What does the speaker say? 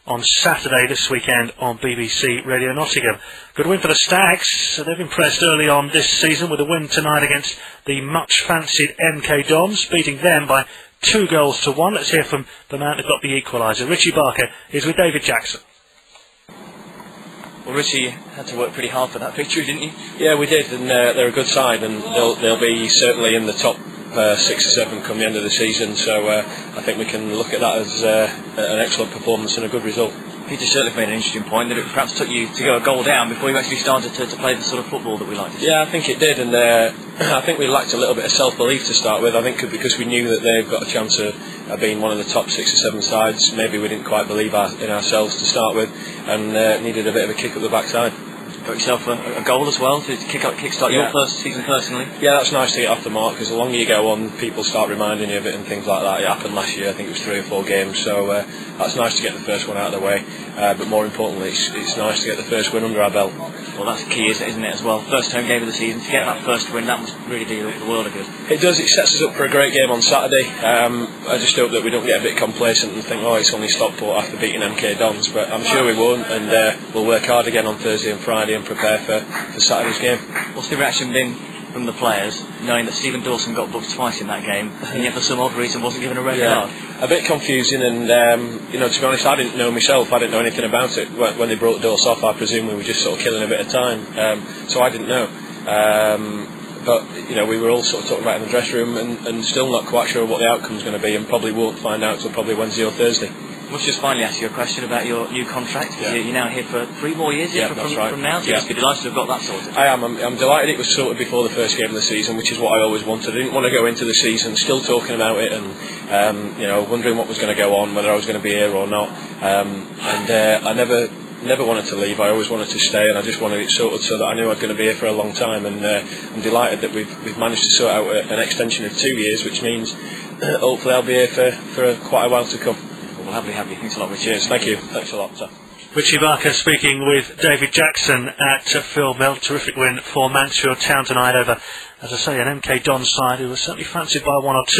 on Saturday this weekend on BBC Radio Nottingham. Good win for the Stags. They've impressed early on this season with a win tonight against the much fancied MK Dons, beating them by 2-1. Let's hear from the man that got the equaliser. Richie Barker is with David Jackson. Well, Richie, you had to work pretty hard for that victory, didn't you? Yeah, we did, and they're a good side, and they'll be certainly in the top 6 or 7 come the end of the season. So I think we can look at that as an excellent performance and a good result. Peter Shirtliff made an interesting point that it perhaps took you to go a goal down before you actually started to play the sort of football that we like to see. Yeah, I think it did, and I think we lacked a little bit of self-belief to start with. I think because we knew that they've got a chance of being one of the top 6 or 7 sides, maybe we didn't quite believe in ourselves to start with, and needed a bit of a kick up the backside. Got yourself a goal as well to kick-start your first season personally. Yeah, that's nice to get off the mark, because the longer you go on, people start reminding you of it and things like that. It happened last year, I think it was 3 or 4 games, so that's nice to get the first one out of the way, but more importantly it's nice to get the first win under our belt. Well, that's key, isn't it, as well? First home game of the season, to get that first win, that must really do the world of good. It does, it sets us up for a great game on Saturday. I just hope that we don't get a bit complacent and think, it's only Stockport after beating MK Dons, but I'm sure we won't, and we'll work hard again on Thursday and Friday and prepare for Saturday's game. What's the reaction been from the players, knowing that Stephen Dawson got booked twice in that game, and yet for some odd reason wasn't given a red card? A bit confusing, and to be honest, I didn't know myself. I didn't know anything about it. When they brought Dawson off, I presume we were just sort of killing a bit of time, so I didn't know. But we were all sort of talking about it in the dressing room, and still not quite sure what the outcome's going to be, and probably won't find out till probably Wednesday or Thursday. I must just finally ask you a question about your new contract. Yeah. You're now here for 3 more years that's right. from now, so you must be delighted to have got that sorted. I am. I'm delighted it was sorted before the first game of the season, which is what I always wanted. I didn't want to go into the season still talking about it and wondering what was going to go on, whether I was going to be here or not. I never wanted to leave. I always wanted to stay, and I just wanted it sorted so that I knew I was going to be here for a long time. And I'm delighted that we've managed to sort out an extension of 2 years, which means hopefully I'll be here for quite a while to come. We'll happily have you. Thanks a lot, Richie. Cheers. Thank you. Thanks a lot, sir. Richie Barker speaking with David Jackson at Phil Mill. Terrific win for Mansfield Town tonight over, as I say, an MK Dons side who was certainly fancied by 1 or 2.